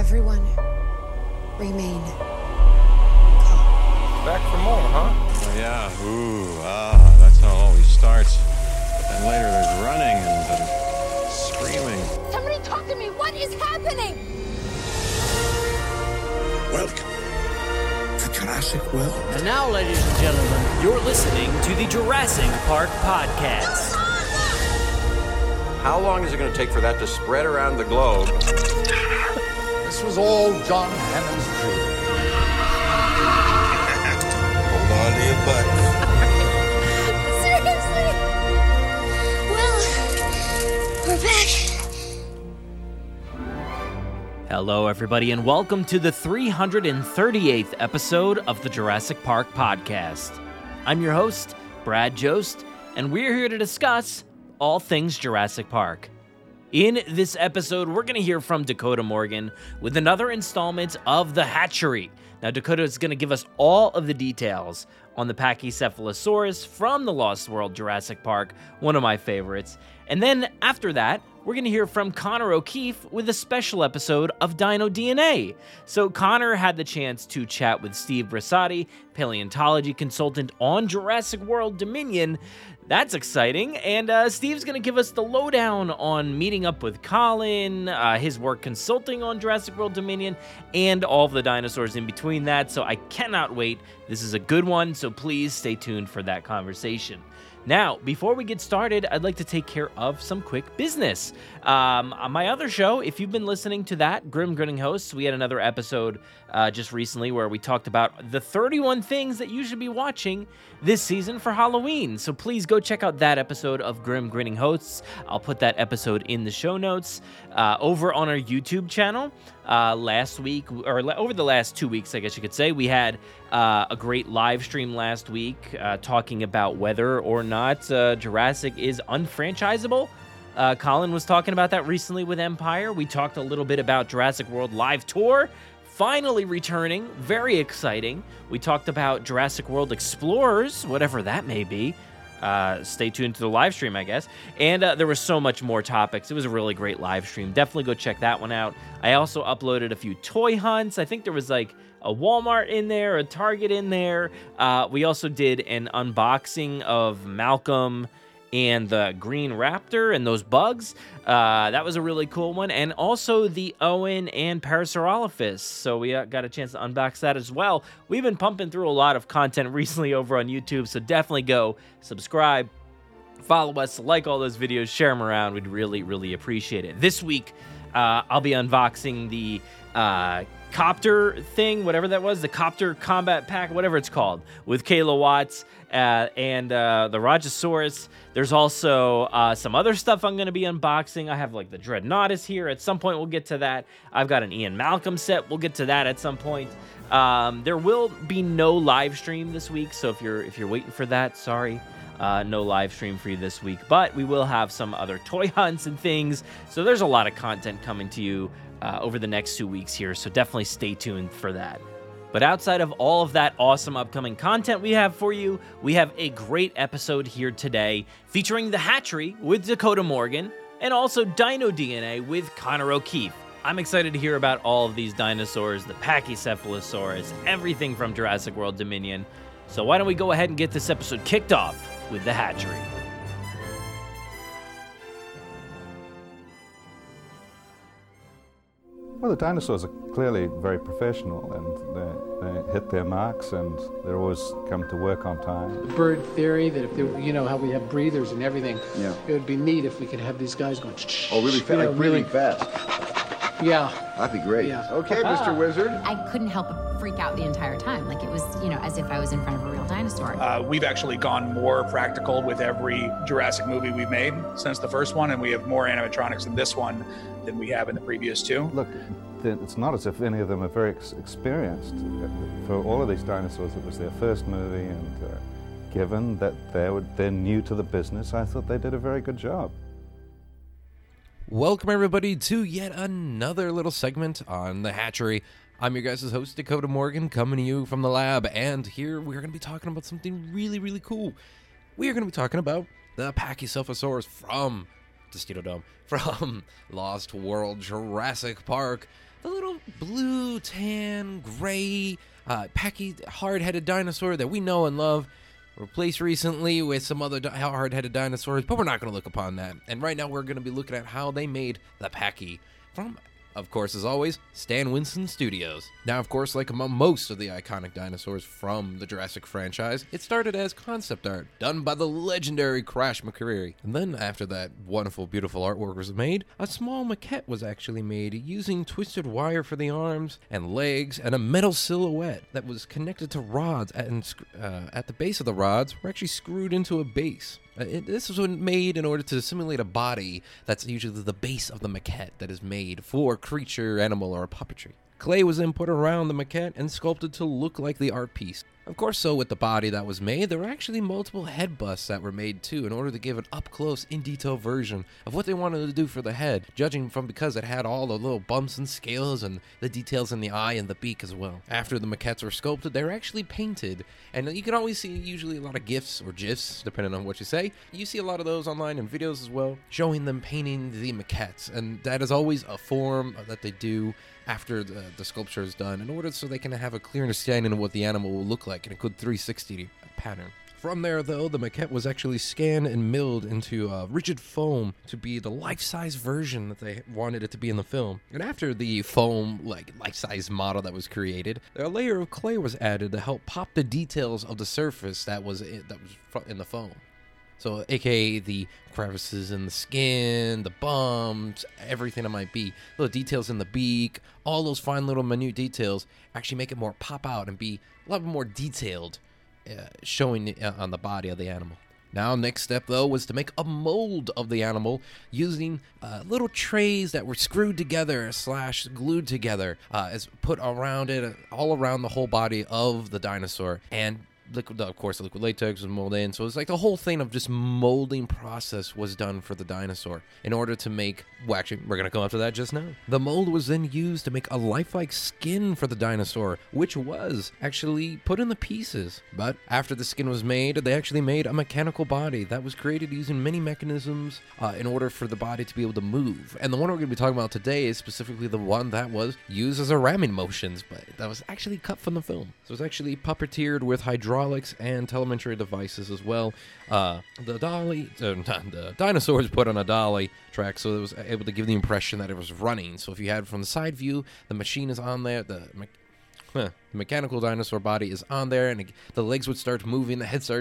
Everyone, remain calm. Back for more, huh? Oh, yeah. Ooh, that's how it always starts. But then later there's running and screaming. Somebody talk to me! What is happening? Welcome to Jurassic World. And now, ladies and gentlemen, you're listening to the Jurassic Park Podcast. How long is it going to take for that to spread around the globe? This was all John Hammond's dream. Hold on to your butts. Seriously? Well, we're back. Hello, everybody, and welcome to the 338th episode of the Jurassic Park Podcast. I'm your host, Brad Jost, and we're here to discuss all things Jurassic Park. In this episode, we're going to hear from Dakota Morgan with another installment of The Hatchery. Now, Dakota is going to give us all of the details on the Pachycephalosaurus from the Lost World Jurassic Park, one of my favorites. And then after that, we're going to hear from Connor O'Keefe with a special episode of Dino DNA. So Connor had the chance to chat with Steve Brasati, paleontology consultant on Jurassic World Dominion. That's exciting, and Steve's going to give us the lowdown on meeting up with Colin, his work consulting on Jurassic World Dominion, and all of the dinosaurs in between that, so I cannot wait. This is a good one, so please stay tuned for that conversation. Now, before we get started, I'd like to take care of some quick business. On my other show, if you've been listening to that, Grim Grinning Hosts, we had another episode just recently where we talked about the 31 things that you should be watching this season for Halloween. So please go check out that episode of Grim Grinning Hosts. I'll put that episode in the show notes. Over on our YouTube channel, last week, or over the last 2 weeks, I guess you could say, we had a great live stream last week talking about whether or not Jurassic is unfranchisable. Colin was talking about that recently with Empire. We talked a little bit about Jurassic World Live Tour, finally returning, very exciting. We talked about Jurassic World Explorers, whatever that may be. Stay tuned to the live stream, I guess. And there was so much more topics. It was a really great live stream. Definitely go check that one out. I also uploaded a few toy hunts. I think there was like a Walmart in there, a Target in there. We also did an unboxing of Malcolm and the Green Raptor and those bugs. That was a really cool one. And also the Owen and Parasaurolophus. So we got a chance to unbox that as well. We've been pumping through a lot of content recently over on YouTube, so definitely go subscribe, follow us, like all those videos, share them around. We'd really, really appreciate it. This week, I'll be unboxing the copter thing, whatever that was, the copter combat pack, whatever it's called, with Kayla Watts and the Rajasaurus. There's also some other stuff I'm going to be unboxing. I have like the Dreadnoughtus here. At some point, we'll get to that. I've got an Ian Malcolm set. We'll get to that at some point. There will be no live stream this week, so if you're waiting for that, sorry. No live stream for you this week, but we will have some other toy hunts and things. So there's a lot of content coming to you over the next 2 weeks here, so definitely stay tuned for that. But outside of all of that awesome upcoming content we have for you, we have a great episode here today featuring The Hatchery with Dakota Morgan and also Dino DNA with Connor O'Keefe. I'm excited to hear about all of these dinosaurs, the Pachycephalosaurus, everything from Jurassic World Dominion. So why don't we go ahead and get this episode kicked off with The Hatchery. Well, the dinosaurs are clearly very professional, and they hit their marks, and they're always come to work on time. The bird theory that if they, how we have breathers and everything, yeah, it would be neat if we could have these guys going. Oh, really fast, like really fast. Yeah, that'd be great. Yeah. Okay, Mr. Wizard. I couldn't help but freak out the entire time, like it was, as if I was in front of a real dinosaur. We've actually gone more practical with every Jurassic movie we've made since the first one, and we have more animatronics in this one than we have in the previous two. Look, it's not as if any of them are very experienced. For all of these dinosaurs, it was their first movie, and given that they're new to the business, I thought they did a very good job. Welcome, everybody, to yet another little segment on The Hatchery. I'm your guys' host, Dakota Morgan, coming to you from the lab, and here we're going to be talking about something really, really cool. We are going to be talking about the Pachycephalosaurus from Tostitos Dome, from Lost World Jurassic Park. the little blue, tan, gray, packy, hard-headed dinosaur that we know and love, replaced recently with some other hard-headed dinosaurs, but we're not going to look upon that. And right now we're going to be looking at how they made the Packy from, of course, as always, Stan Winston Studios. Now, of course, like among most of the iconic dinosaurs from the Jurassic franchise, it started as concept art done by the legendary Crash McCreery. And then after that wonderful, beautiful artwork was made, a small maquette was actually made using twisted wire for the arms and legs and a metal silhouette that was connected to rods, and at the base of the rods were actually screwed into a base. This was made in order to simulate a body that's usually the base of the maquette that is made for creature, animal, or puppetry. Clay was then put around the maquette and sculpted to look like the art piece. Of course, so with the body that was made, there were actually multiple head busts that were made too in order to give an up-close, in-detail version of what they wanted to do for the head, judging from because it had all the little bumps and scales and the details in the eye and the beak as well. After the maquettes were sculpted, they were actually painted, and you can always see usually a lot of GIFs or GIFs, depending on what you say. You see a lot of those online in videos as well, showing them painting the maquettes, and that is always a form that they do after the sculpture is done in order so they can have a clear understanding of what the animal will look like in a good 360 pattern. From there, though, the maquette was actually scanned and milled into rigid foam to be the life-size version that they wanted it to be in the film. And after the foam, life-size model that was created, a layer of clay was added to help pop the details of the surface that was in the foam. So, aka the crevices in the skin, the bumps, everything it might be. Little details in the beak, all those fine little minute details actually make it more pop out and be a lot more detailed, showing on the body of the animal. Now, next step, though, was to make a mold of the animal using little trays that were screwed together / glued together as put around it, all around the whole body of the dinosaur. And liquid latex was molded in, so it's like the whole thing of just molding process was done for the dinosaur in order to make, well, actually, we're going to come up to that just now. The mold was then used to make a lifelike skin for the dinosaur, which was actually put in the pieces. But after the skin was made, they actually made a mechanical body that was created using many mechanisms in order for the body to be able to move. And the one we're going to be talking about today is specifically the one that was used as a ramming motions, but that was actually cut from the film. So it's actually puppeteered with hydraulics and telemetry devices as well. The dinosaur was put on a dolly track, so it was able to give the impression that it was running. So if you had from the side view, the machine is on there, the mechanical dinosaur body is on there, and the legs would start moving, the head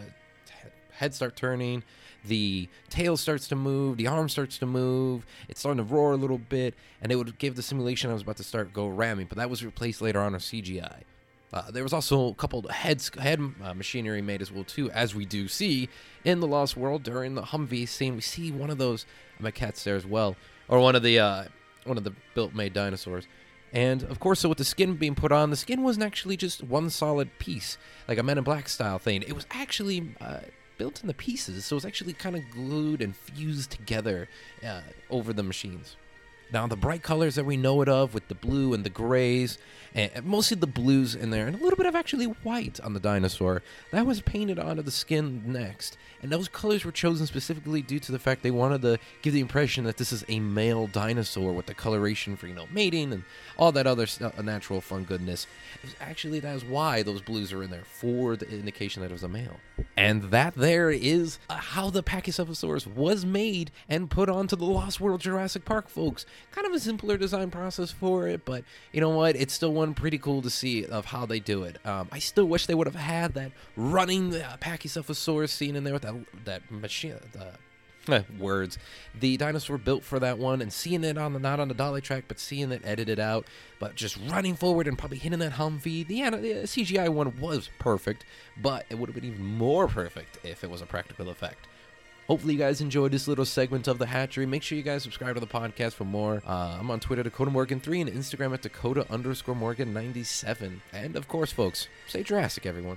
start turning, the tail starts to move, the arm starts to move, it's starting to roar a little bit, and it would give the simulation I was about to go ramming, but that was replaced later on with CGI. There was also a couple of head machinery made as well too, as we do see in The Lost World during the Humvee scene. We see one of those maquettes there as well, or one of the built-made dinosaurs. And of course, so with the skin being put on, the skin wasn't actually just one solid piece, like a Men in Black style thing. It was actually built into pieces, so it was actually kind of glued and fused together over the machines. Now, the bright colors that we know it of, with the blue and the grays, and mostly the blues in there, and a little bit of actually white on the dinosaur, that was painted onto the skin next. And those colors were chosen specifically due to the fact they wanted to give the impression that this is a male dinosaur with the coloration for, mating and all that other natural fun goodness. Actually, that is why those blues are in there, for the indication that it was a male. And that there is how the Pachycephalosaurus was made and put onto the Lost World Jurassic Park, folks. Kind of a simpler design process for it, but you know what? It's still one pretty cool to see of how they do it. I still wish they would have had that running Pachycephalosaurus scene in there with that machine. Words. The dinosaur built for that one, and seeing it not on the dolly track, but seeing it edited out, but just running forward and probably hitting that Humvee. The CGI one was perfect, but it would have been even more perfect if it was a practical effect. Hopefully you guys enjoyed this little segment of The Hatchery. Make sure you guys subscribe to the podcast for more. I'm on Twitter, DakotaMorgan3, and Instagram at Dakota_Morgan97. And of course, folks, stay Jurassic, everyone.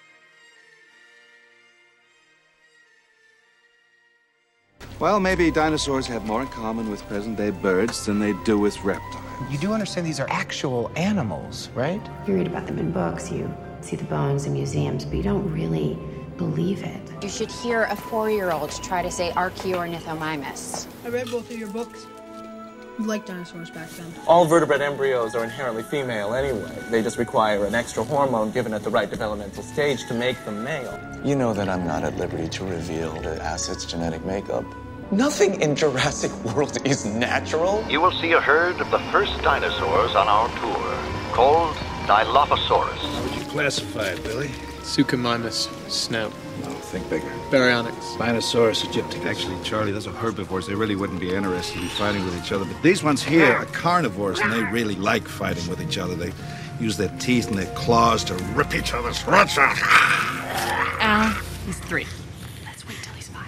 Well, maybe dinosaurs have more in common with present-day birds than they do with reptiles. You do understand these are actual animals, right? You read about them in books, you see the bones in museums, but you don't really believe it. You should hear a 4-year-old try to say Archaeornithomimus. I read both of your books. You liked dinosaurs back then. All vertebrate embryos are inherently female anyway. They just require an extra hormone given at the right developmental stage to make them male. You know that I'm not at liberty to reveal the asset's genetic makeup. Nothing in Jurassic World is natural. You will see a herd of the first dinosaurs on our tour, called Dilophosaurus. How would you classify it, Billy? Suchomimus, snout. No, think bigger. Baryonyx. Spinosaurus aegypti. Actually, Charlie, those are herbivores. They really wouldn't be interested in fighting with each other. But these ones here are carnivores, and they really like fighting with each other. They use their teeth and their claws to rip each other's throats out. He's 3. Let's wait till he's 5.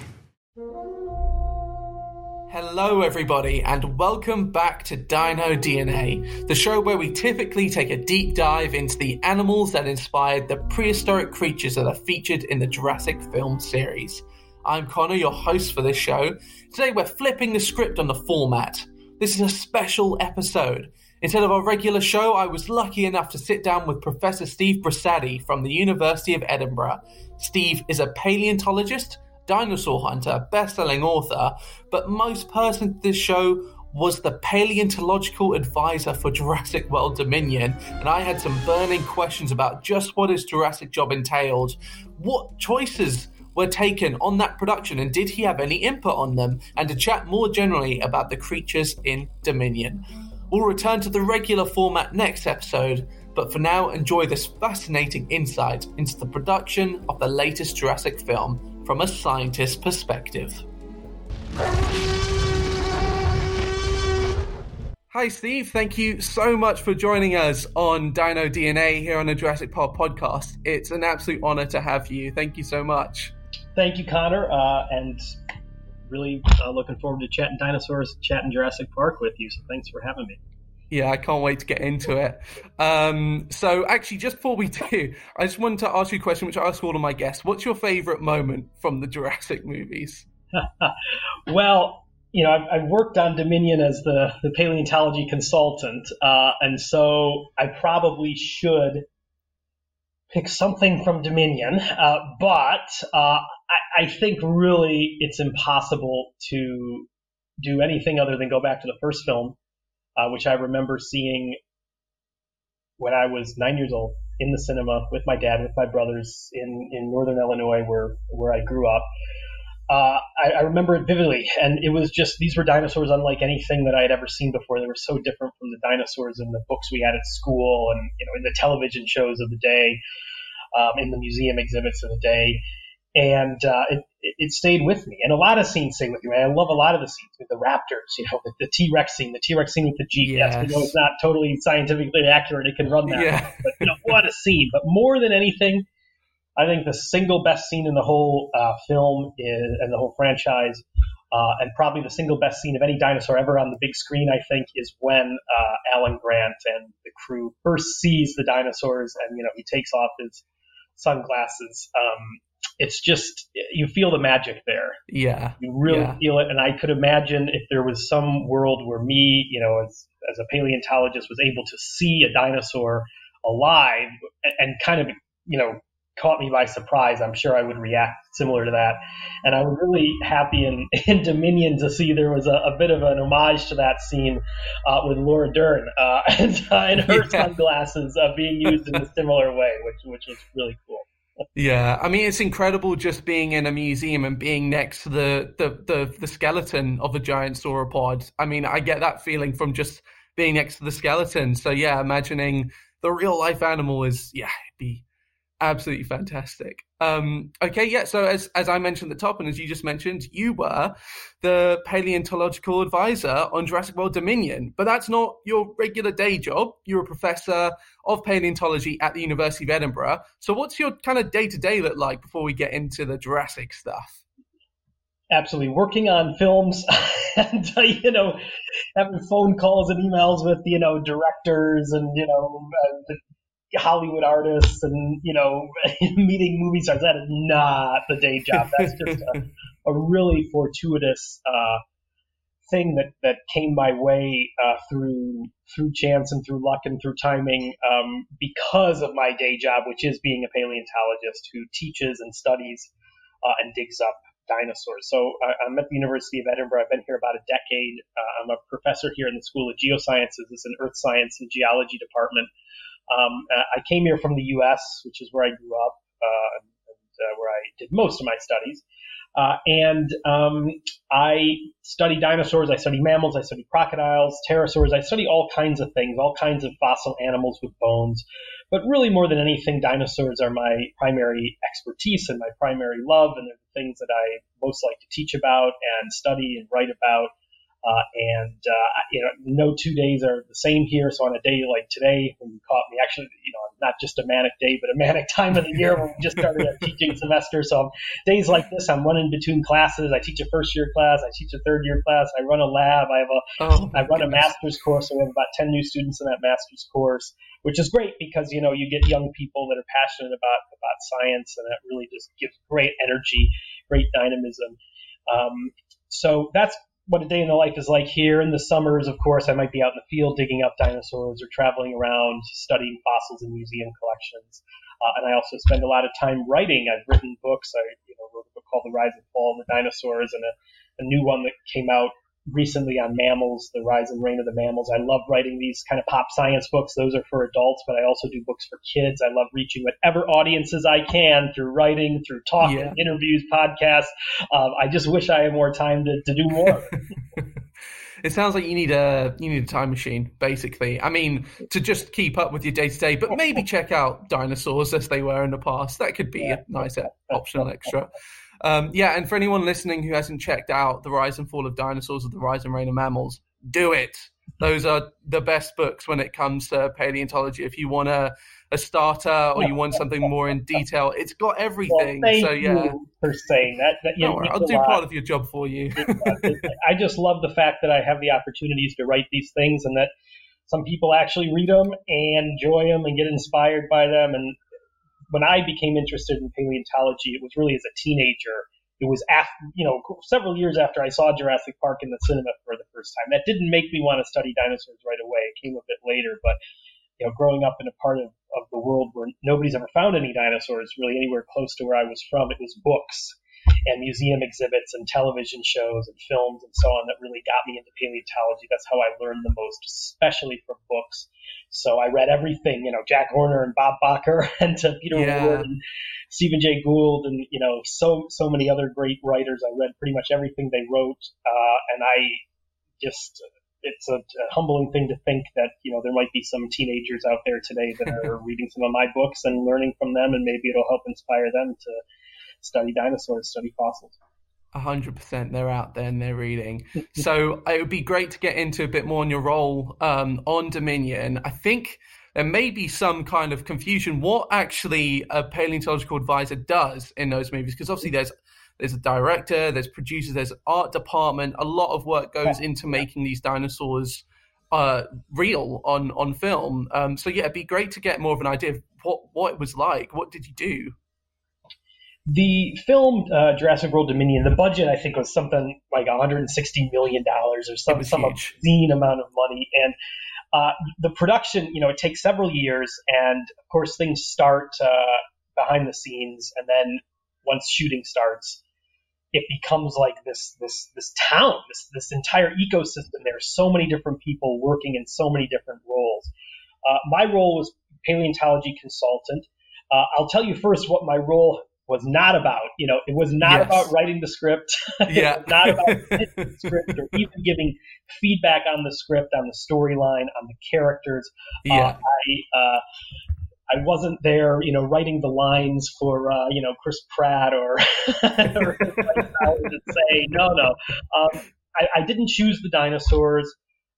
Hello everybody and welcome back to Dino DNA, the show where we typically take a deep dive into the animals that inspired the prehistoric creatures that are featured in the Jurassic film series. I'm Connor, your host for this show. Today we're flipping the script on the format. This is a special episode. Instead of our regular show, I was lucky enough to sit down with Professor Steve Brisady from the University of Edinburgh. Steve is a paleontologist, dinosaur hunter, best-selling author, but most pertinent to this show was the paleontological advisor for Jurassic World Dominion, and I had some burning questions about just what his Jurassic job entailed, what choices were taken on that production, and did he have any input on them, and to chat more generally about the creatures in Dominion. We'll return to the regular format next episode, but for now, enjoy this fascinating insight into the production of the latest Jurassic film from a scientist's perspective. Hi Steve, thank you so much for joining us on Dino DNA here on the Jurassic Park podcast. It's an absolute honor to have you. Thank you so much. Thank you, Connor, and really looking forward to chatting dinosaurs, chatting Jurassic Park with you, so thanks for having me. Yeah, I can't wait to get into it. So actually, just before we do, I just wanted to ask you a question, which I ask all of my guests. What's your favorite moment from the Jurassic movies? Well, you know, I've worked on Dominion as the paleontology consultant, and so I probably should pick something from Dominion, but I think really it's impossible to do anything other than go back to the first film, which I remember seeing when I was 9 years old in the cinema with my dad, with my brothers in northern Illinois, where I grew up. I remember it vividly, and it was just, these were dinosaurs unlike anything that I had ever seen before. They were so different from the dinosaurs in the books we had at school, and in the television shows of the day, in the museum exhibits of the day. And it stayed with me. And a lot of scenes stay with you. And I love a lot of the scenes with the raptors, the T-Rex scene with the Jeep. Yes. Yes, it's not totally scientifically accurate. It can run that. Yeah. But what a scene. But more than anything, I think the single best scene in the whole film and the whole franchise, and probably the single best scene of any dinosaur ever on the big screen, I think, is when Alan Grant and the crew first sees the dinosaurs and, he takes off his sunglasses. It's just, you feel the magic there. Yeah. You really feel it. And I could imagine if there was some world where me, as a paleontologist, was able to see a dinosaur alive and kind of, caught me by surprise, I'm sure I would react similar to that. And I was really happy in Dominion to see there was a bit of an homage to that scene with Laura Dern and her sunglasses being used in a similar way, which was really cool. Yeah, I mean, it's incredible just being in a museum and being next to the skeleton of a giant sauropod. I mean, I get that feeling from just being next to the skeleton. So yeah, imagining the real life animal is, it'd be absolutely fantastic. Okay, yeah, so as I mentioned at the top, and as you just mentioned, you were the paleontological advisor on Jurassic World Dominion, but that's not your regular day job. You're a professor of paleontology at the University of Edinburgh. So what's your kind of day-to-day look like before we get into the Jurassic stuff? Absolutely. Working on films and, having phone calls and emails with, directors and, the Hollywood artists and, meeting movie stars. That is not the day job. That's just a really fortuitous thing that came my way through chance and through luck and through timing because of my day job, which is being a paleontologist who teaches and studies and digs up dinosaurs. So I'm at the University of Edinburgh. I've been here about a decade. I'm a professor here in the School of Geosciences. It's an Earth Science and Geology department. I came here from the U.S., which is where I grew up and where I did most of my studies. I study dinosaurs, I study mammals, I study crocodiles, pterosaurs, I study all kinds of things, all kinds of fossil animals with bones. But really, more than anything, dinosaurs are my primary expertise and my primary love, and they're the things that I most like to teach about and study and write about. No 2 days are the same here. So on a day like today, when you caught me, actually, not just a manic day, but a manic time of the year when we just started our teaching semester. So days like this, I'm running between classes. I teach a first-year class. I teach a third-year class. I run a lab. I run a master's course. So we have about 10 new students in that master's course, which is great because, you get young people that are passionate about science, and that really just gives great energy, great dynamism. So that's what a day in the life is like here. In the summers, of course, I might be out in the field digging up dinosaurs or traveling around studying fossils in museum collections. And I also spend a lot of time writing. I've written books. I wrote a book called The Rise and Fall of the Dinosaurs, and a new one that came out recently on mammals, The Rise and Reign of the Mammals. I love writing these kind of pop science books. Those are for adults, but I also do books for kids. I love reaching whatever audiences I can through writing, through talking, interviews, podcasts. I just wish I had more time to do more. It sounds like you need a time machine, basically. I mean, to just keep up with your day-to-day, but maybe check out dinosaurs as they were in the past. That could be a nice optional extra. And for anyone listening who hasn't checked out The Rise and Fall of Dinosaurs or The Rise and Reign of Mammals, do it. Those are the best books when it comes to paleontology. If you want a starter or you want something more in detail, it's got everything. Well, thank you for saying that. I'll do part of your job for you. I just love the fact that I have the opportunities to write these things, and that some people actually read them and enjoy them and get inspired by them. And when I became interested in paleontology, it was really as a teenager. It was several years after I saw Jurassic Park in the cinema for the first time. That didn't make me want to study dinosaurs right away. It came a bit later, but growing up in a part of the world where nobody's ever found any dinosaurs really anywhere close to where I was from, it was books and museum exhibits and television shows and films and so on that really got me into paleontology. That's how I learned the most, especially from books. So I read everything, Jack Horner and Bob Bacher and Peter Wood and Stephen Jay Gould and, so many other great writers. I read pretty much everything they wrote. And it's a humbling thing to think that, there might be some teenagers out there today that are reading some of my books and learning from them, and maybe it'll help inspire them to study dinosaurs, study fossils. 100%, they're out there and they're reading. So it would be great to get into a bit more on your role on Dominion. I think there may be some kind of confusion what actually a paleontological advisor does in those movies, because obviously there's a director, there's producers, there's an art department. A lot of work goes into making these dinosaurs real on film. So it'd be great to get more of an idea of what it was like. What did you do? The film Jurassic World Dominion, the budget I think was something like $160 million or some obscene amount of money. And the production, it takes several years, and of course things start behind the scenes, and then once shooting starts, it becomes like this town, this entire ecosystem. There are so many different people working in so many different roles. My role was paleontology consultant. I'll tell you first what my role was not about. It was not about writing the script. It was not about writing the script or even giving feedback on the script, on the storyline, on the characters. I wasn't there, writing the lines for, Chris Pratt or to say, no. I didn't choose the dinosaurs.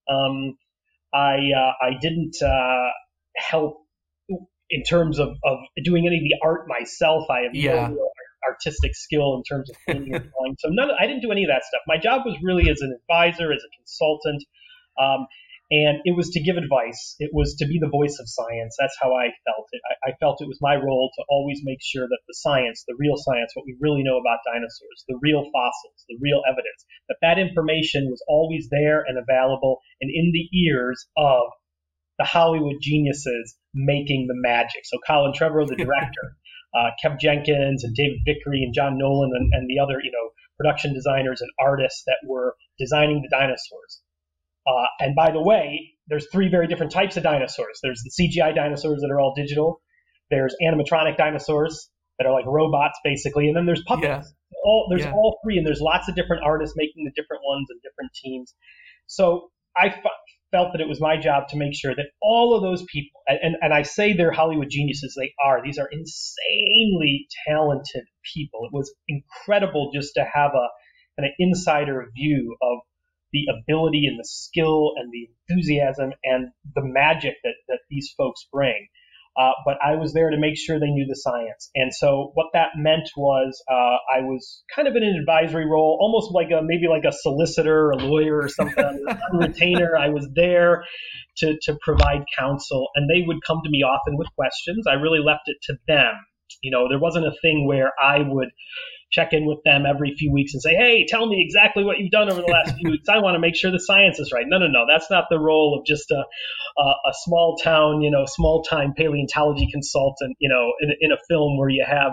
I didn't help in terms of doing any of the art myself. I have no real artistic skill in terms of painting and drawing. So I didn't do any of that stuff. My job was really as an advisor, as a consultant. And it was to give advice. It was to be the voice of science. That's how I felt it. I felt it was my role to always make sure that the science, the real science, what we really know about dinosaurs, the real fossils, the real evidence, that information was always there and available and in the ears of the Hollywood geniuses making the magic. So Colin Trevorrow, the director, Kev Jenkins and David Vickery and John Nolan and the other, production designers and artists that were designing the dinosaurs. And by the way, there's 3 very different types of dinosaurs. There's the CGI dinosaurs that are all digital. There's animatronic dinosaurs that are like robots, basically. And then there's puppets. There's all 3, and there's lots of different artists making the different ones and different teams. So I felt that it was my job to make sure that all of those people, and I say they're Hollywood geniuses, they are. These are insanely talented people. It was incredible just to have an insider view of the ability and the skill and the enthusiasm and the magic that these folks bring. But I was there to make sure they knew the science. And so what that meant was I was kind of in an advisory role, almost like maybe like a solicitor, a lawyer or something, a retainer. I was there to provide counsel, and they would come to me often with questions. I really left it to them. There wasn't a thing where I would check in with them every few weeks and say, hey, tell me exactly what you've done over the last few weeks. I want to make sure the science is right. No. That's not the role of just a small town, small time paleontology consultant, in a film where you have,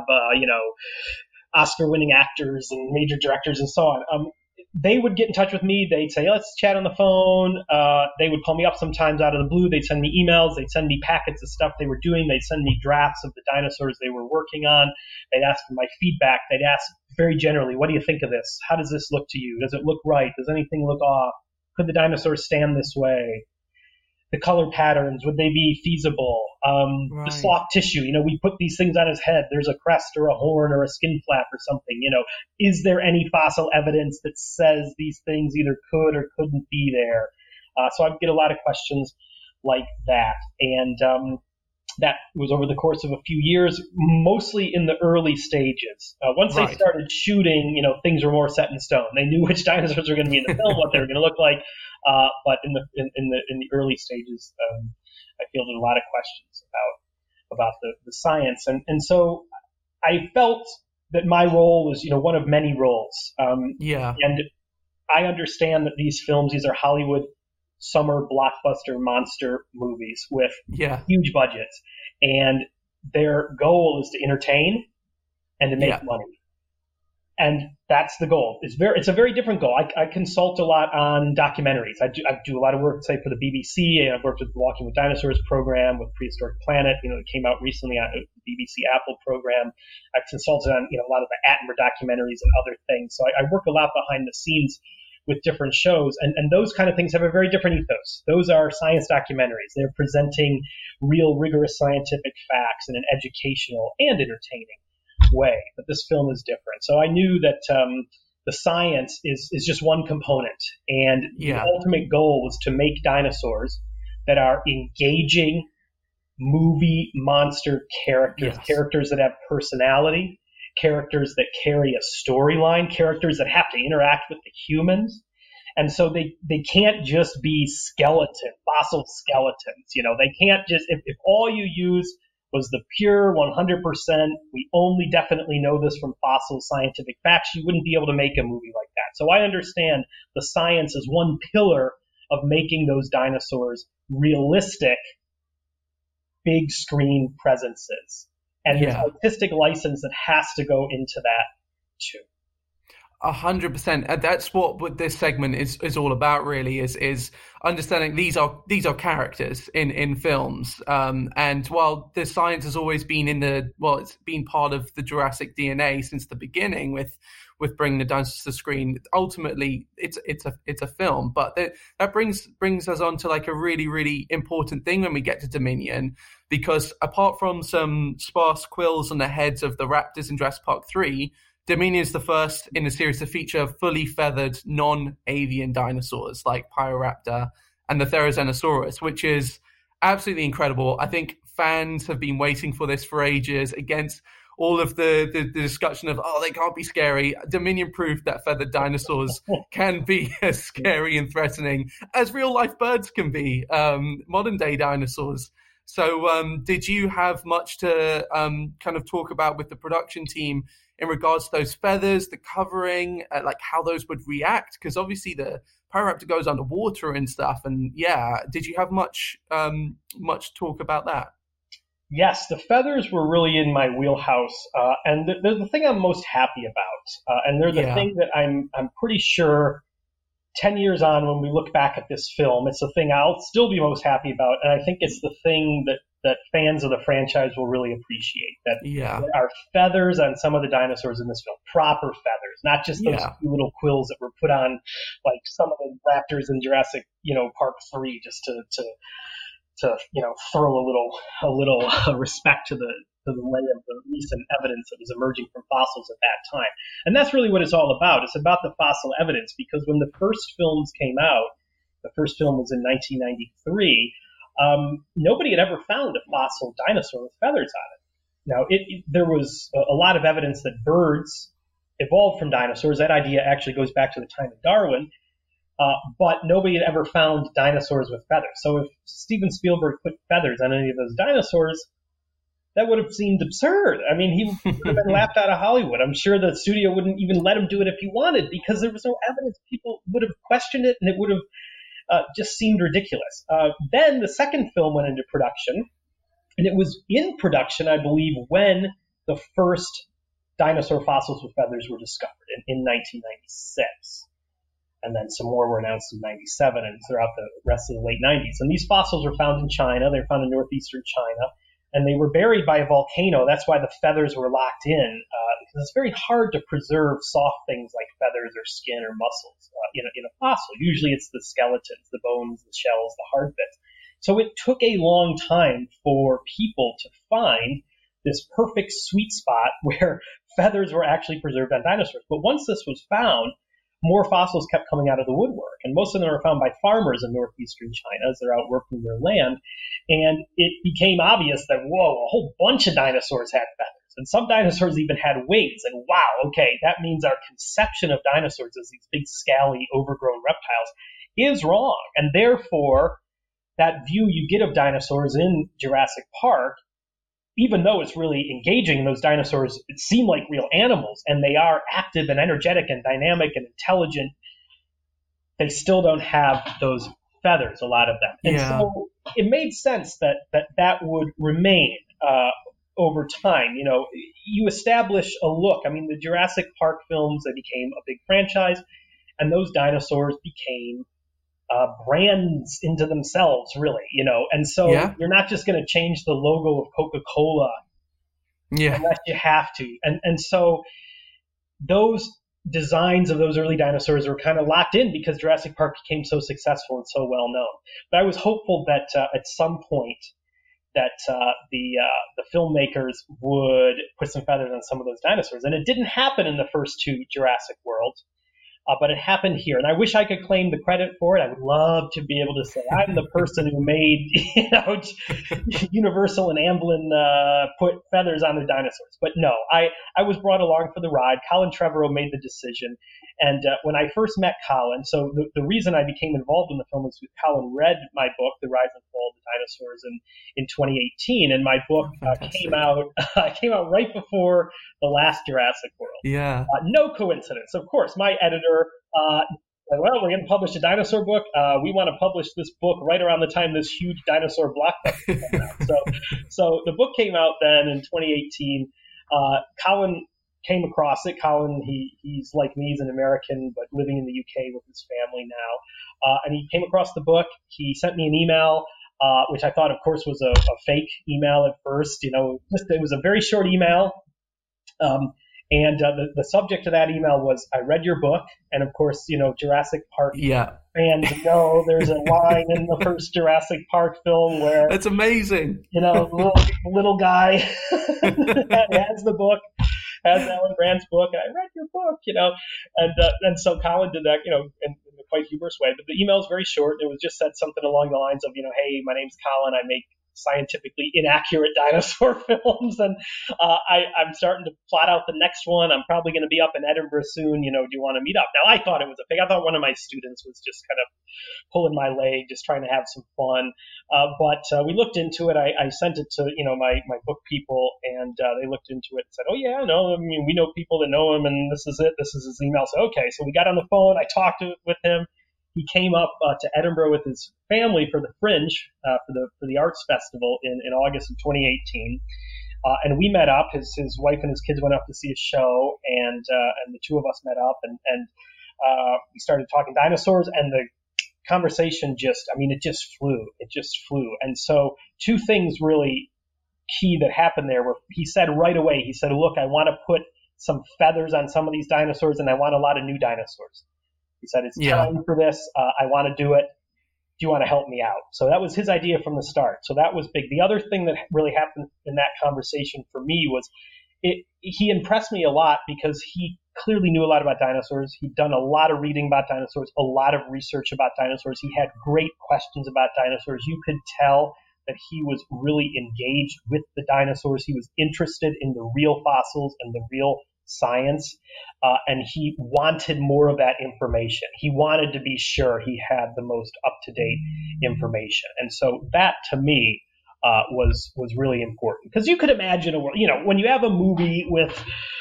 Oscar winning actors and major directors and so on. They would get in touch with me. They'd say, let's chat on the phone. They would call me up sometimes out of the blue. They'd send me emails. They'd send me packets of stuff they were doing. They'd send me drafts of the dinosaurs they were working on. They'd ask for my feedback. They'd ask very generally, what do you think of this? How does this look to you? Does it look right? Does anything look off? Could the dinosaurs stand this way? The color patterns, would they be feasible? The soft tissue, we put these things on his head. There's a crest or a horn or a skin flap or something, Is there any fossil evidence that says these things either could or couldn't be there? So I get a lot of questions like that. And that was over the course of a few years, mostly in the early stages. Once they started shooting, things were more set in stone. They knew which dinosaurs were going to be in the film, what they were going to look like. But in the early stages, I fielded a lot of questions about the science, and so I felt that my role was one of many roles. And I understand that these are Hollywood summer blockbuster monster movies with huge budgets, and their goal is to entertain and to make money. And that's the goal. It's a very different goal. I consult a lot on documentaries. I do a lot of work, say, for the BBC, and I've worked with the Walking with Dinosaurs program, with Prehistoric Planet, it came out recently on the BBC Apple program. I've consulted on, a lot of the Attenborough documentaries and other things. So I work a lot behind the scenes with different shows, and those kind of things have a very different ethos. Those are science documentaries. They're presenting real, rigorous scientific facts in an educational and entertaining way, but this film is different. So I knew that the science is just one component, and the ultimate goal was to make dinosaurs that are engaging movie monster characters, characters that have personality, characters that carry a storyline, characters that have to interact with the humans. And so they can't just be fossil skeletons. They can't just, if all you use was the pure 100%, we only definitely know this from fossil scientific facts, you wouldn't be able to make a movie like that. So I understand the science is one pillar of making those dinosaurs realistic, big screen presences. And there's artistic license that has to go into that too. 100%. That's what this segment is all about, really, is understanding these are characters in films. And while the science has always been it's been part of the Jurassic DNA since the beginning with bringing the dinosaurs to the screen. Ultimately, it's a film, but that brings us on to like a really, really important thing when we get to Dominion, because apart from some sparse quills on the heads of the raptors in Jurassic Park 3, Dominion is the first in the series to feature fully feathered non-avian dinosaurs like Pyroraptor and the Therizinosaurus, which is absolutely incredible. I think fans have been waiting for this for ages against all of the discussion of, they can't be scary. Dominion proved that feathered dinosaurs can be as scary and threatening as real-life birds can be, modern-day dinosaurs. So did you have much to kind of talk about with the production team in regards to those feathers, the covering, like how those would react? Because obviously the Pyroraptor goes underwater and stuff. And did you have much talk about that? Yes, the feathers were really in my wheelhouse, and they're the thing I'm most happy about, and they're the thing that I'm pretty sure 10 years on, when we look back at this film, it's the thing I'll still be most happy about, and I think it's the thing that fans of the franchise will really appreciate. That there are feathers on some of the dinosaurs in this film, proper feathers, not just those few little quills that were put on like some of the raptors in Jurassic, Park 3, just to throw a little respect to the lay of the recent evidence that was emerging from fossils at that time. And that's really what it's all about. It's about the fossil evidence, because when the first films came out, the first film was in 1993, nobody had ever found a fossil dinosaur with feathers on it. Now, there was a lot of evidence that birds evolved from dinosaurs. That idea actually goes back to the time of Darwin. But nobody had ever found dinosaurs with feathers. So if Steven Spielberg put feathers on any of those dinosaurs, that would have seemed absurd. I mean, he would have been laughed out of Hollywood. I'm sure the studio wouldn't even let him do it if he wanted, because there was no evidence. People would have questioned it, and it would have just seemed ridiculous. Then the second film went into production, and it was in production, I believe, when the first dinosaur fossils with feathers were discovered in 1996. And then some more were announced in 97 and throughout the rest of the late 90s. And these fossils were found in China. They were found in northeastern China. And they were buried by a volcano. That's why the feathers were locked in, because it's very hard to preserve soft things like feathers or skin or muscles in a fossil. Usually it's the skeletons, the bones, the shells, the hard bits. So it took a long time for people to find this perfect sweet spot where feathers were actually preserved on dinosaurs. But once this was found, more fossils kept coming out of the woodwork, and most of them are found by farmers in northeastern China as they're out working their land. And it became obvious that, whoa, a whole bunch of dinosaurs had feathers, and some dinosaurs even had wings. And wow, okay, that means our conception of dinosaurs as these big, scaly, overgrown reptiles is wrong. And therefore, that view you get of dinosaurs in Jurassic Park, even though it's really engaging, those dinosaurs seem like real animals, and they are active and energetic and dynamic and intelligent, they still don't have those feathers, a lot of them. And so it made sense that would remain over time. You establish a look. I mean, the Jurassic Park films, they became a big franchise, and those dinosaurs became brands into themselves, really, and so you're not just going to change the logo of Coca-Cola unless you have to. And so those designs of those early dinosaurs were kind of locked in because Jurassic Park became so successful and so well known. But I was hopeful that at some point that the filmmakers would put some feathers on some of those dinosaurs. And it didn't happen in the first two Jurassic Worlds. But it happened here, and I wish I could claim the credit for it. I would love to be able to say I'm the person who made, Universal and Amblin put feathers on the dinosaurs. But no, I was brought along for the ride. Colin Trevorrow made the decision, and when I first met Colin, so the reason I became involved in the film was because Colin read my book, The Rise and Fall of the Dinosaurs, in 2018, and my book came out right before the last Jurassic World. Yeah. No coincidence. Of course, my editor, we're going to publish a dinosaur book. We want to publish this book right around the time this huge dinosaur blockbuster came out. So the book came out then in 2018. Colin came across it. Colin, he's like me. He's an American, but living in the UK with his family now. And he came across the book. He sent me an email, which I thought, of course, was a fake email at first. It was a very short email. And the subject of that email was, I read your book, and of course, Jurassic Park fans know there's a line in the first Jurassic Park film where that's amazing. Little guy has the book, has Alan Grant's book, and I read your book, and so Colin did that, in a quite humorous way. But the email was very short. It was just said something along the lines of, hey, my name's Colin. I make scientifically inaccurate dinosaur films, and I'm starting to plot out the next one. I'm probably going to be up in Edinburgh soon. Do you want to meet up? Now, I thought it was a fake. I thought one of my students was just kind of pulling my leg, just trying to have some fun. But we looked into it. I sent it to my book people, and they looked into it and said, oh yeah, no, I mean, we know people that know him, and this is it. This is his email. So okay, so we got on the phone. I talked with him. he came up to Edinburgh with his family for the Fringe, for the Arts Festival in August of 2018. And we met up. His wife and his kids went up to see a show, and the two of us met up, and we started talking dinosaurs, and the conversation it just flew. And so two things really key that happened there were, he said right away, he said, look, I want to put some feathers on some of these dinosaurs, and I want a lot of new dinosaurs. He said, it's time for this. I want to do it. Do you want to help me out? So that was his idea from the start. So that was big. The other thing that really happened in that conversation for me was he impressed me a lot because he clearly knew a lot about dinosaurs. He'd done a lot of reading about dinosaurs, a lot of research about dinosaurs. He had great questions about dinosaurs. You could tell that he was really engaged with the dinosaurs. He was interested in the real fossils and the real science, and he wanted more of that information. He wanted to be sure he had the most up-to-date information. And so that, to me, was really important. Because you could imagine a world, when you have a movie with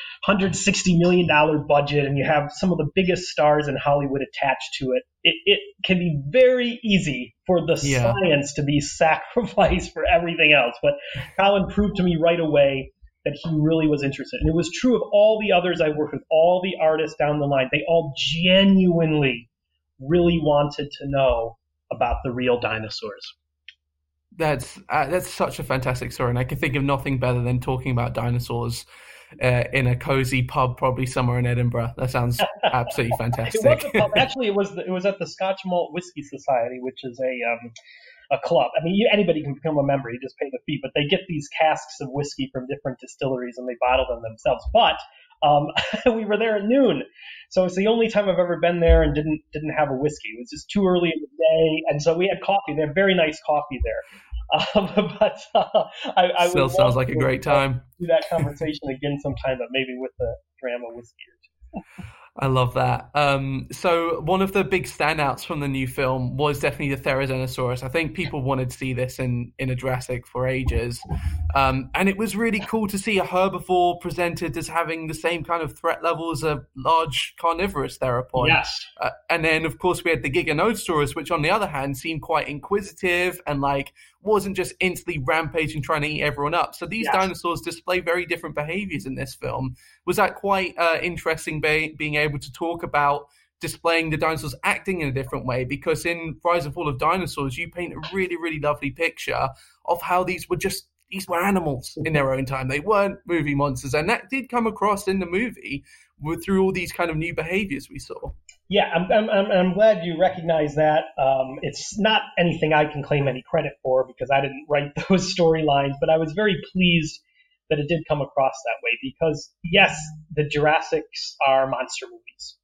$160 million budget and you have some of the biggest stars in Hollywood attached to it, it can be very easy for the science to be sacrificed for everything else. But Colin proved to me right away that he really was interested. And it was true of all the others I worked with, all the artists down the line. They all genuinely really wanted to know about the real dinosaurs. That's such a fantastic story, and I can think of nothing better than talking about dinosaurs in a cozy pub, probably somewhere in Edinburgh. That sounds absolutely fantastic. It wasn't a pub. Actually, it was at the Scotch Malt Whiskey Society, which is a club. I mean, anybody can become a member. You just pay the fee, but they get these casks of whiskey from different distilleries and they bottle them themselves. But we were there at noon, so it's the only time I've ever been there and didn't have a whiskey. It was just too early in the day, and so we had coffee. They have very nice coffee there. But I still sounds like a great time. Do that conversation again sometime, but maybe with a dram of whiskey or two. I love that. So one of the big standouts from the new film was definitely the Therizinosaurus. I think people wanted to see this in a Jurassic for ages. And it was really cool to see a herbivore presented as having the same kind of threat level as a large carnivorous theropod. Yes. And then, of course, we had the Giganotosaurus, which on the other hand seemed quite inquisitive and wasn't just instantly rampaging trying to eat everyone up. So these dinosaurs display very different behaviors in this film. Was that quite interesting, being able to talk about displaying the dinosaurs acting in a different way? Because in Rise and Fall of Dinosaurs, you paint a really, really lovely picture of how these were animals in their own time. They weren't movie monsters. And that did come across in the movie through all these kind of new behaviors we saw. Yeah, I'm glad you recognize that. It's not anything I can claim any credit for because I didn't write those storylines, but I was very pleased that it did come across that way because, yes, the Jurassics are monster movies.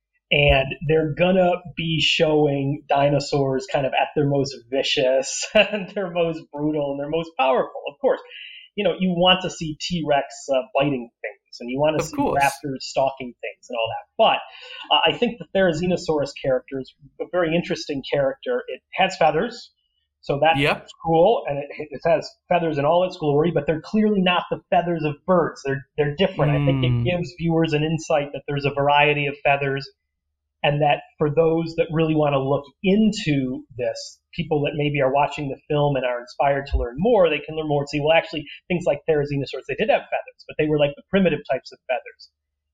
And they're gonna be showing dinosaurs kind of at their most vicious and their most brutal and their most powerful. Of course, you want to see T-Rex biting things and you want to see raptors stalking things and all that. But I think the Therizinosaurus character is a very interesting character. It has feathers, so that's cool, and it has feathers in all its glory, but they're clearly not the feathers of birds. They're different. I think it gives viewers an insight that there's a variety of feathers, and that for those that really want to look into this, people that maybe are watching the film and are inspired to learn more, they can learn more and see, well, actually, things like Therizinosaurus, they did have feathers, but they were like the primitive types of feathers,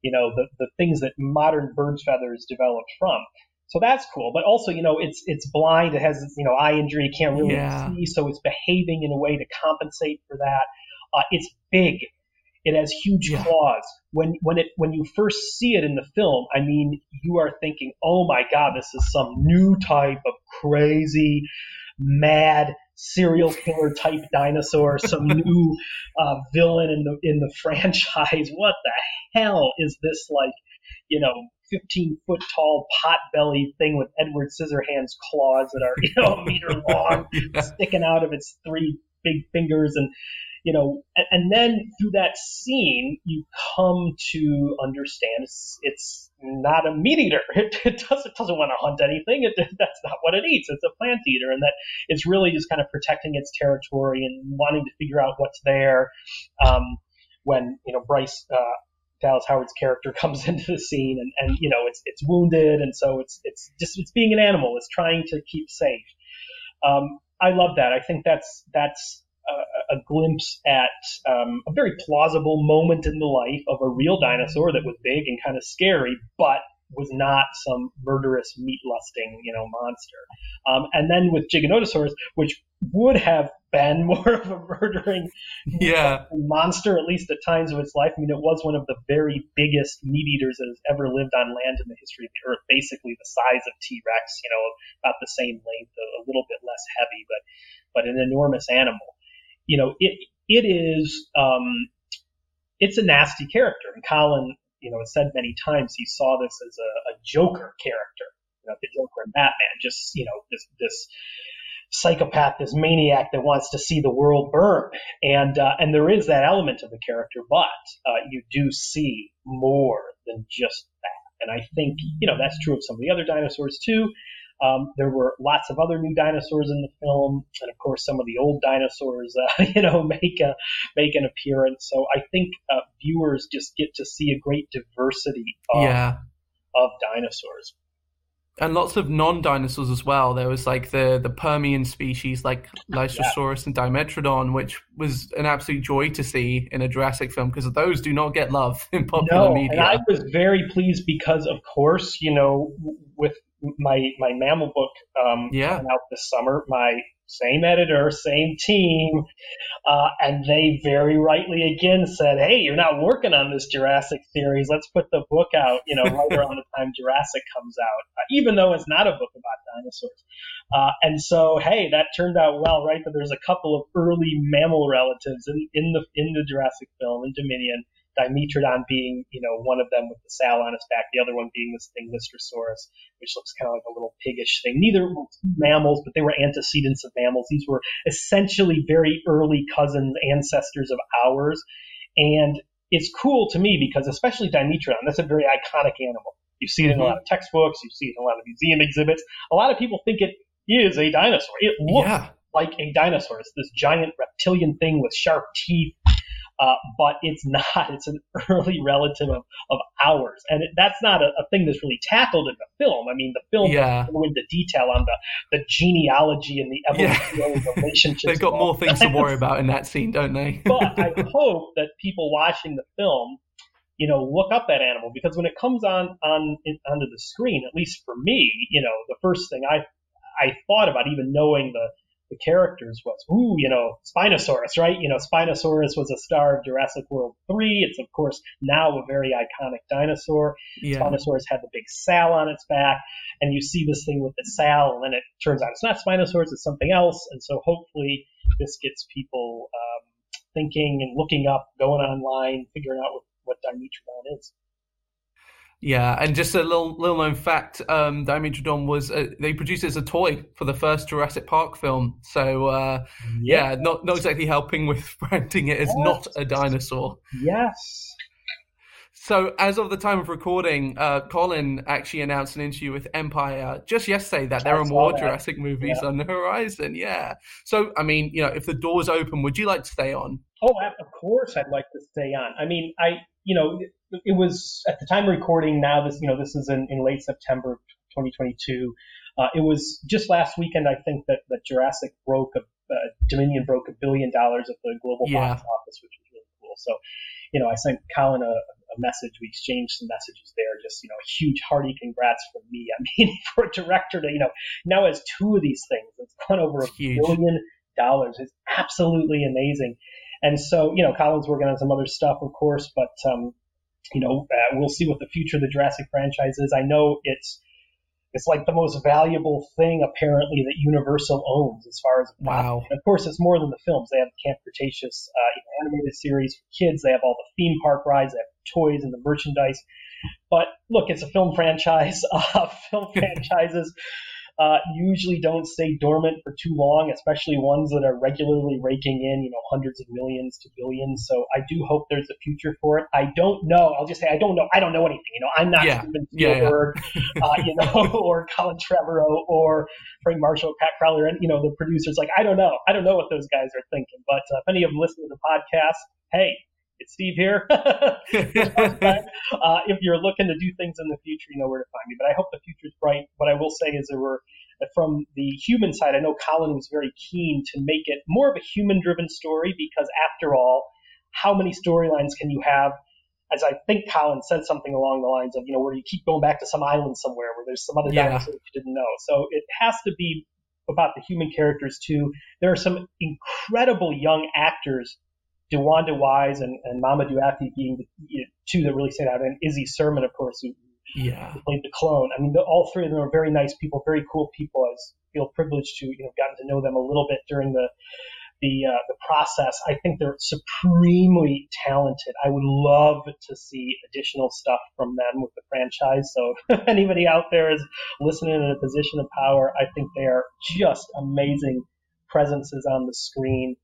the things that modern birds' feathers developed from. So that's cool. But also, it's blind. It has, eye injury. It can't really see, so it's behaving in a way to compensate for that. It's big. It has huge claws. When you first see it in the film, I mean, you are thinking, oh my God, this is some new type of crazy, mad serial killer type dinosaur, some new villain in the franchise. What the hell is this 15-foot tall pot-bellied thing with Edward Scissorhands claws that are a meter long, sticking out of its three big fingers, and then through that scene, you come to understand it's not a meat eater. It doesn't want to hunt anything. That's not what it eats. It's a plant eater, and that it's really just kind of protecting its territory and wanting to figure out what's there. When Bryce Dallas Howard's character comes into the scene, and it's wounded, and so it's being an animal. It's trying to keep safe. I love that. I think that's a glimpse at a very plausible moment in the life of a real dinosaur that was big and kind of scary, but was not some murderous, meat-lusting, monster. And then with Giganotosaurus, which would have been more of a murdering monster, at least at times of its life. I mean, it was one of the very biggest meat-eaters that has ever lived on land in the history of the Earth, basically the size of T-Rex, about the same length, a little bit less heavy, but an enormous animal. It is, it's a nasty character. And Colin, has said many times he saw this as a Joker character, the Joker and Batman, just, this psychopath, this maniac that wants to see the world burn. And there is that element of the character, but you do see more than just that. And I think, that's true of some of the other dinosaurs too. There were lots of other new dinosaurs in the film, and of course some of the old dinosaurs, make an appearance. So I think viewers just get to see a great diversity of dinosaurs. And lots of non-dinosaurs as well. There was like the Permian species like Lysosaurus and Dimetrodon, which was an absolute joy to see in a Jurassic film because those do not get love in popular media. And I was very pleased because, of course, with my mammal book coming out this summer, my same editor, same team, and they very rightly again said, hey, you're not working on this Jurassic series. Let's put the book out, right around the time Jurassic comes out, even though it's not a book about dinosaurs. And so, hey, that turned out well, right? But there's a couple of early mammal relatives in the Jurassic film, in Dominion. Dimetrodon being, one of them with the saddle on its back, the other one being this thing, Lystrosaurus, which looks kind of like a little piggish thing. Neither were mammals, but they were antecedents of mammals. These were essentially very early cousins, ancestors of ours. And it's cool to me because especially Dimetrodon, that's a very iconic animal. You see it in a lot of textbooks. You see it in a lot of museum exhibits. A lot of people think it is a dinosaur. It looks like a dinosaur. It's this giant reptilian thing with sharp teeth. But it's not. It's an early relative of ours. And that's not a thing that's really tackled in the film. I mean, the film doesn't go into detail on the genealogy and the evolutionary relationships. They've got more things to worry about in that scene, don't they? But I hope that people watching the film, look up that animal, because when it comes onto the screen, at least for me, the first thing I thought about, even knowing the characters, was, Spinosaurus, right? Spinosaurus was a star of Jurassic World 3. It's, of course, now a very iconic dinosaur. Spinosaurus had the big sal on its back, and you see this thing with the sal, and then it turns out it's not Spinosaurus, it's something else. And so hopefully this gets people thinking and looking up, going online, figuring out what Dimetrodon is. Yeah, and just a little known fact, Dimetrodon was they produced it as a toy for the first Jurassic Park film. So not exactly helping with branding it as not a dinosaur. Yes. So as of the time of recording, Colin actually announced an interview with Empire just yesterday that there are more Jurassic movies on the horizon. Yeah. So I mean, if the door's open, would you like to stay on? Oh, of course, I'd like to stay on. I mean, it was at the time of recording. Now this is in late September 2022. It was just last weekend, I think, that Jurassic Dominion broke $1 billion at the global box office, which was really cool. So, I sent Colin a message. We exchanged some messages there. Just, a huge hearty congrats from me. I mean, for a director to, now has two of these things, it's gone over $1 billion. It's absolutely amazing. And so, Colin's working on some other stuff, of course, but, we'll see what the future of the Jurassic franchise is. I know it's like the most valuable thing, apparently, that Universal owns as far as... Wow. And of course, it's more than the films. They have Camp Cretaceous animated series for kids. They have all the theme park rides. They have toys and the merchandise. But, look, it's a film franchise. Film franchises usually don't stay dormant for too long, especially ones that are regularly raking in, hundreds of millions to billions. So I do hope there's a future for it. I don't know. I'll just say I don't know. I don't know anything. I'm not Steven Spielberg, or Colin Trevorrow or Frank Marshall, Pat Crowley, and the producers. I don't know. I don't know what those guys are thinking. But if any of them listen to the podcast, hey, Steve here. If you're looking to do things in the future, you know where to find me. But I hope the future's bright. What I will say is from the human side, I know Colin was very keen to make it more of a human-driven story because, after all, how many storylines can you have? As I think Colin said something along the lines of, where you keep going back to some island somewhere where there's some other dinosaurs you didn't know. So it has to be about the human characters too. There are some incredible young actors, DeWanda Wise and Mamadou Athie being the two that really stand out, and Izzy Sermon, of course, who played the clone. I mean, all three of them are very nice people, very cool people. I feel privileged to gotten to know them a little bit during the process. I think they're supremely talented. I would love to see additional stuff from them with the franchise. So if anybody out there is listening in a position of power, I think they are just amazing presences on the screen.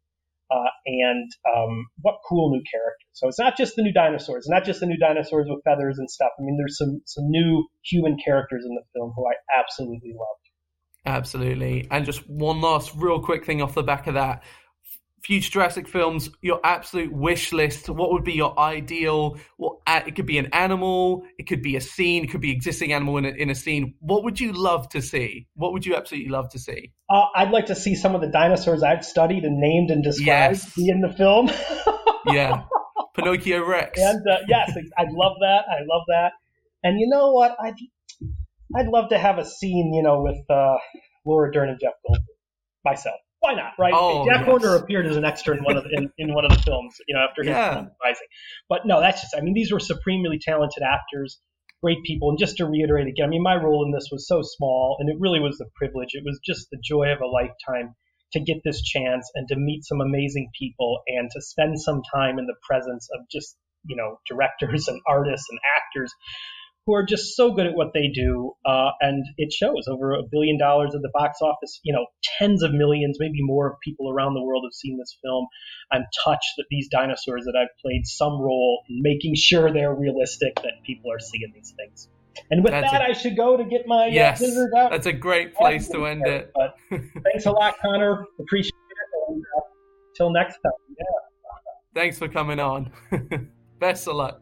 And what cool new characters. So it's not just the new dinosaurs, not just the new dinosaurs with feathers and stuff. I mean, there's some new human characters in the film who I absolutely loved. Absolutely. And just one last real quick thing off the back of that. Future Jurassic films, your absolute wish list. What would be your ideal? It could be an animal, it could be a scene, it could be existing animal in a scene. What would you love to see? What would you absolutely love to see? I'd like to see some of the dinosaurs I've studied and named and described be in the film. Yeah, Pinocchio Rex. And yes, I'd love that. I love that. And you know what? I'd love to have a scene, with Laura Dern and Jeff Goldblum myself. Why not, right? Jack Horner appeared as an extra in one of the films, after his Rising. But no, these were supremely talented actors, great people. And just to reiterate again, my role in this was so small, and it really was a privilege. It was just the joy of a lifetime to get this chance and to meet some amazing people and to spend some time in the presence of just, directors and artists and actors who are just so good at what they do, and it shows. Over $1 billion at the box office, tens of millions, maybe more of people around the world have seen this film. I'm touched that these dinosaurs that I've played some role in making sure they're realistic, that people are seeing these things. And with I should go to get my scissors out. That's a great place to end it. But thanks a lot, Connor. Appreciate it. And, till next time. Yeah. Thanks for coming on. Best of luck.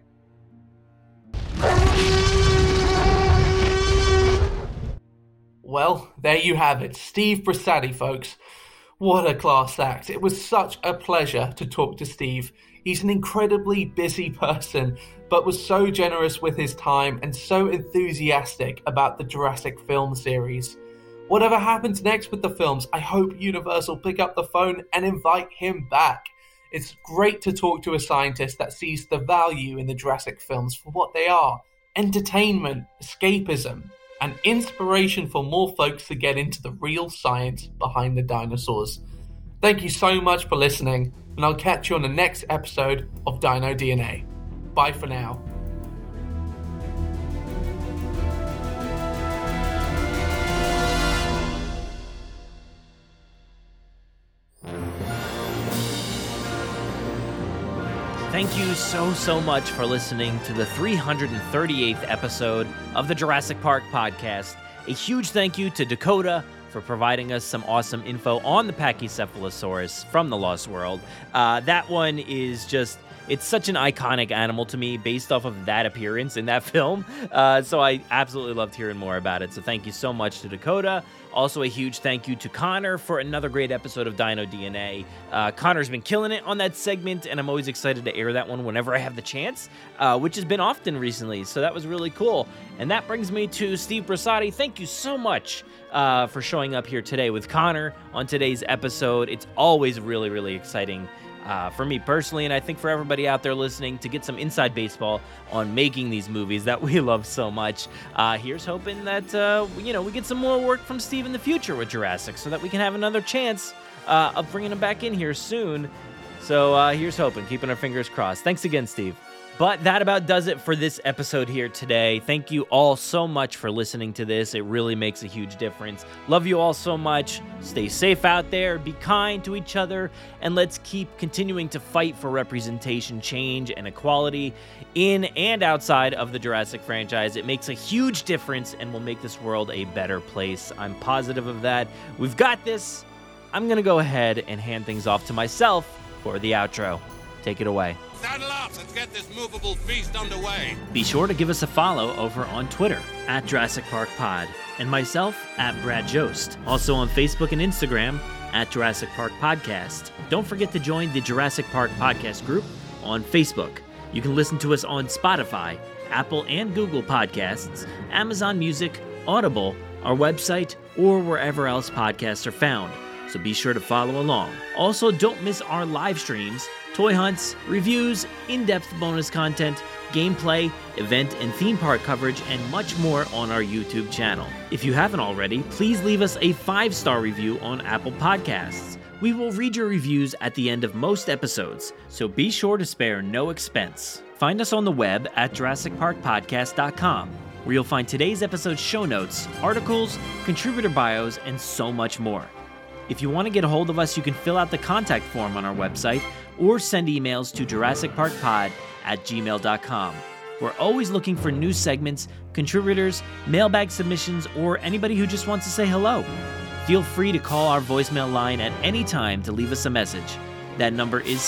Well, there you have it. Steve Bressati, folks. What a class act. It was such a pleasure to talk to Steve. He's an incredibly busy person, but was so generous with his time and so enthusiastic about the Jurassic film series. Whatever happens next with the films, I hope Universal pick up the phone and invite him back. It's great to talk to a scientist that sees the value in the Jurassic films for what they are: entertainment, escapism, and inspiration for more folks to get into the real science behind the dinosaurs. Thank you so much for listening, and I'll catch you on the next episode of Dino DNA. Bye for now. Thank you so much for listening to the 338th episode of the Jurassic Park podcast. A huge thank you to Dakota for providing us some awesome info on the Pachycephalosaurus from the Lost World. That one is just... it's such an iconic animal to me based off of that appearance in that film. So I absolutely loved hearing more about it. So thank you so much to Dakota. Also a huge thank you to Connor for another great episode of Dino DNA. Connor's been killing it on that segment, and I'm always excited to air that one whenever I have the chance, which has been often recently. So that was really cool. And that brings me to Steve Bressati. Thank you so much for showing up here today with Connor on today's episode. It's always really, really exciting for me personally, and I think for everybody out there listening, to get some inside baseball on making these movies that we love so much. Here's hoping that we get some more work from Steve in the future with Jurassic, so that we can have another chance of bringing him back in here soon. So here's hoping, keeping our fingers crossed. Thanks again, Steve. But that about does it for this episode here today. Thank you all so much for listening to this. It really makes a huge difference. Love you all so much. Stay safe out there. Be kind to each other. And let's keep continuing to fight for representation, change, and equality in and outside of the Jurassic franchise. It makes a huge difference and will make this world a better place. I'm positive of that. We've got this. I'm going to go ahead and hand things off to myself for the outro. Take it away. Saddle up. Let's get this movable feast underway. Be sure to give us a follow over on Twitter at Jurassic Park Pod, and myself at Brad Jost. Also on Facebook and Instagram at Jurassic Park Podcast. Don't forget to join the Jurassic Park Podcast group on Facebook. You can listen to us on Spotify, Apple and Google Podcasts, Amazon Music, Audible, our website, or wherever else podcasts are found. So be sure to follow along. Also, don't miss our live streams, toy hunts, reviews, in-depth bonus content, gameplay, event and theme park coverage, and much more on our YouTube channel. If you haven't already, please leave us a 5-star review on Apple Podcasts. We will read your reviews at the end of most episodes, so be sure to spare no expense. Find us on the web at JurassicParkPodcast.com, where you'll find today's episode's show notes, articles, contributor bios, and so much more. If you want to get a hold of us, you can fill out the contact form on our website or send emails to JurassicParkPod@gmail.com. We're always looking for new segments, contributors, mailbag submissions, or anybody who just wants to say hello. Feel free to call our voicemail line at any time to leave us a message. That number is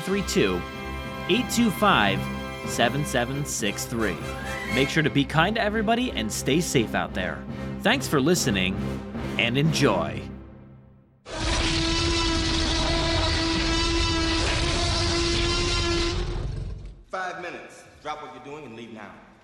732-825-7763. Make sure to be kind to everybody and stay safe out there. Thanks for listening, and enjoy. 5 minutes. Drop what you're doing and leave now.